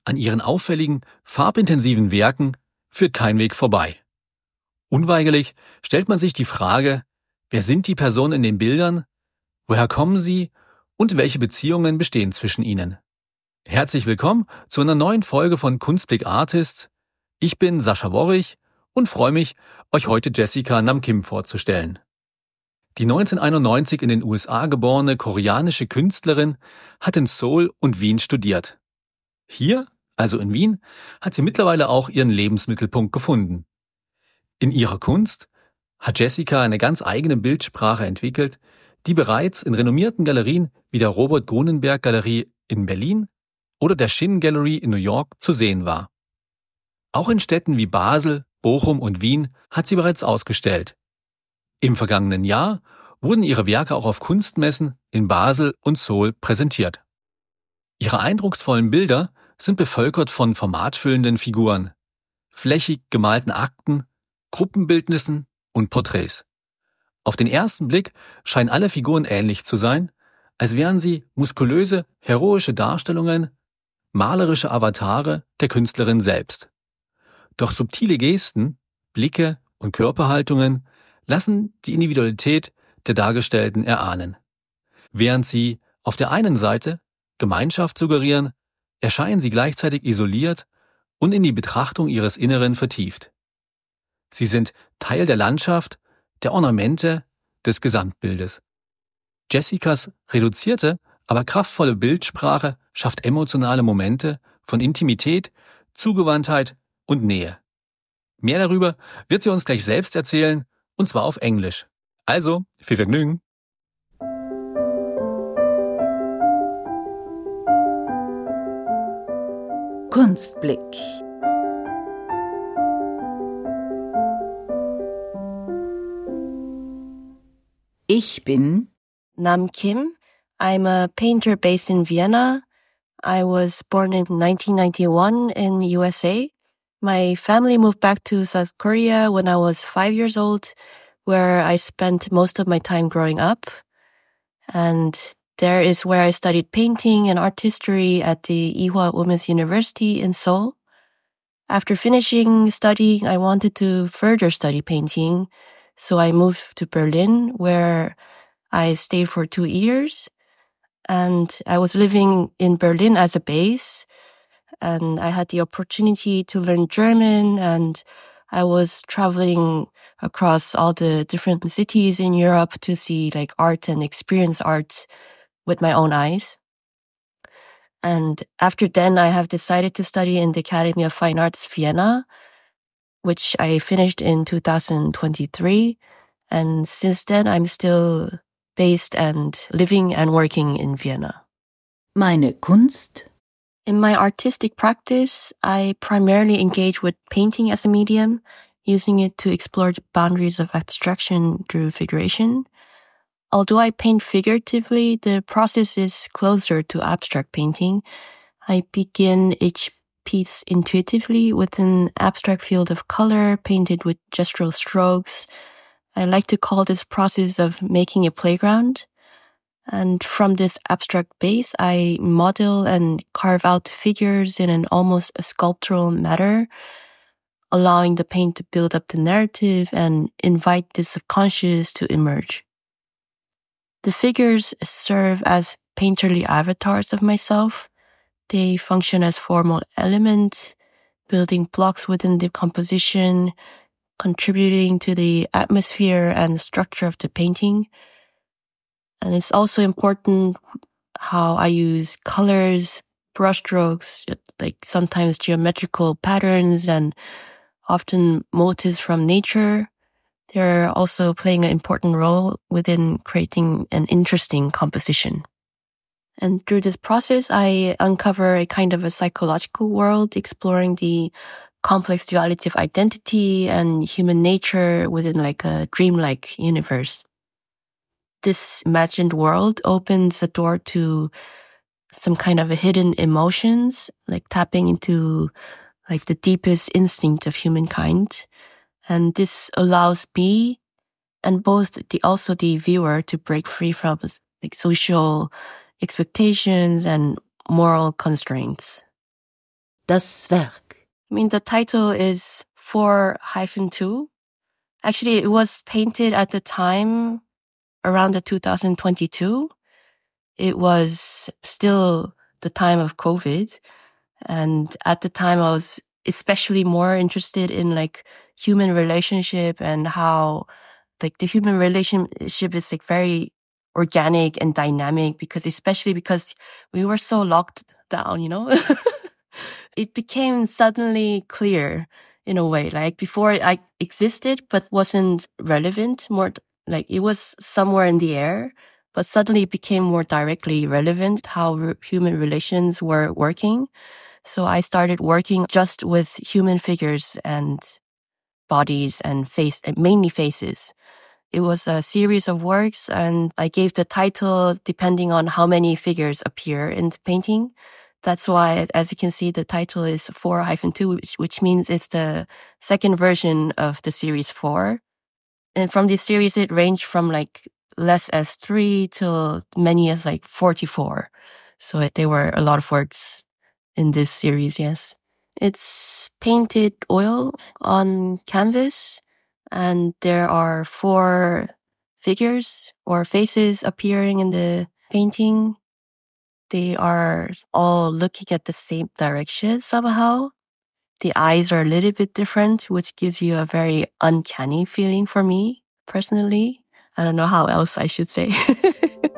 An ihren auffälligen, farbintensiven Werken führt kein Weg vorbei. Unweigerlich stellt man sich die Frage, wer sind die Personen in den Bildern, woher kommen sie und welche Beziehungen bestehen zwischen ihnen? Herzlich willkommen zu einer neuen Folge von Kunstblick Artists. Ich bin Sascha Worrich und freue mich, euch heute Jessica Nam Kim vorzustellen. Die 1991 in den USA geborene koreanische Künstlerin hat in Seoul und Wien studiert. Hier, also in Wien, hat sie mittlerweile auch ihren Lebensmittelpunkt gefunden. In ihrer Kunst hat Jessica eine ganz eigene Bildsprache entwickelt, die bereits in renommierten Galerien wie der Robert Grunenberg Galerie in Berlin oder der Shin Gallery in New York zu sehen war. Auch in Städten wie Basel, Bochum und Wien hat sie bereits ausgestellt. Im vergangenen Jahr wurden ihre Werke auch auf Kunstmessen in Basel und Seoul präsentiert. Ihre eindrucksvollen Bilder sind bevölkert von formatfüllenden Figuren, flächig gemalten Akten, Gruppenbildnissen und Porträts. Auf den ersten Blick scheinen alle Figuren ähnlich zu sein, als wären sie muskulöse, heroische Darstellungen, malerische Avatare der Künstlerin selbst. Doch subtile Gesten, Blicke und Körperhaltungen lassen die Individualität der Dargestellten erahnen. Während sie auf der einen Seite Gemeinschaft suggerieren, erscheinen sie gleichzeitig isoliert und in die Betrachtung ihres Inneren vertieft. Sie sind Teil der Landschaft, der Ornamente, des Gesamtbildes. Jessicas reduzierte, aber kraftvolle Bildsprache schafft emotionale Momente von Intimität, Zugewandtheit und Nähe. Mehr darüber wird sie uns gleich selbst erzählen, und zwar auf Englisch. Also, viel Vergnügen! Kunstblick. Ich bin Nam Kim. I'm a painter based in Vienna. I was born in 1991 in USA. My family moved back to South Korea when I was 5 years old, where I spent most of my time growing up. And there is where I studied painting and art history at the Ewha Women's University in Seoul. After finishing studying, I wanted to further study painting, so I moved to Berlin, where I stayed for 2 years. And I was living in Berlin as a base, and I had the opportunity to learn German, and I was traveling across all the different cities in Europe to see like art and experience art with my own eyes. And after then, I have decided to study in the Academy of Fine Arts Vienna, which I finished in 2023. And since then, I'm still based and living and working in Vienna. meine Kunst. In my artistic practice, I primarily engage with painting as a medium, using it to explore the boundaries of abstraction through figuration. Although I paint figuratively, the process is closer to abstract painting. I begin each piece intuitively with an abstract field of color painted with gestural strokes. I like to call this process of making a playground. And from this abstract base, I model and carve out figures in an almost sculptural manner, allowing the paint to build up the narrative and invite the subconscious to emerge. The figures serve as painterly avatars of myself. They function as formal elements, building blocks within the composition, contributing to the atmosphere and structure of the painting. And it's also important how I use colors, brushstrokes, like sometimes geometrical patterns and often motifs from nature. They're also playing an important role within creating an interesting composition. And through this process, I uncover a kind of a psychological world, exploring the complex duality of identity and human nature within like a dreamlike universe. This imagined world opens a door to some kind of a hidden emotions, like tapping into like the deepest instinct of humankind. And this allows me and also the viewer to break free from like social expectations and moral constraints. Das Werk. I mean, the title is 4-2. Actually, it was painted at the time around the 2022. It was still the time of COVID. And at the time, I was especially more interested in like human relationship and how like the human relationship is like very organic and dynamic especially because we were so locked down, you know? It became suddenly clear in a way. Like before I existed, but wasn't relevant, more like it was somewhere in the air, but suddenly it became more directly relevant how human relations were working. So I started working just with human figures and bodies and mainly faces. It was a series of works, and I gave the title depending on how many figures appear in the painting. That's why, as you can see, the title is 4-2, which means it's the second version of the series 4. And from this series, it ranged from like less as 3 till many as like 44. So there were a lot of works in this series, yes. It's painted oil on canvas, and there are 4 figures or faces appearing in the painting. They are all looking at the same direction somehow. The eyes are a little bit different, which gives you a very uncanny feeling for me, personally. I don't know how else I should say.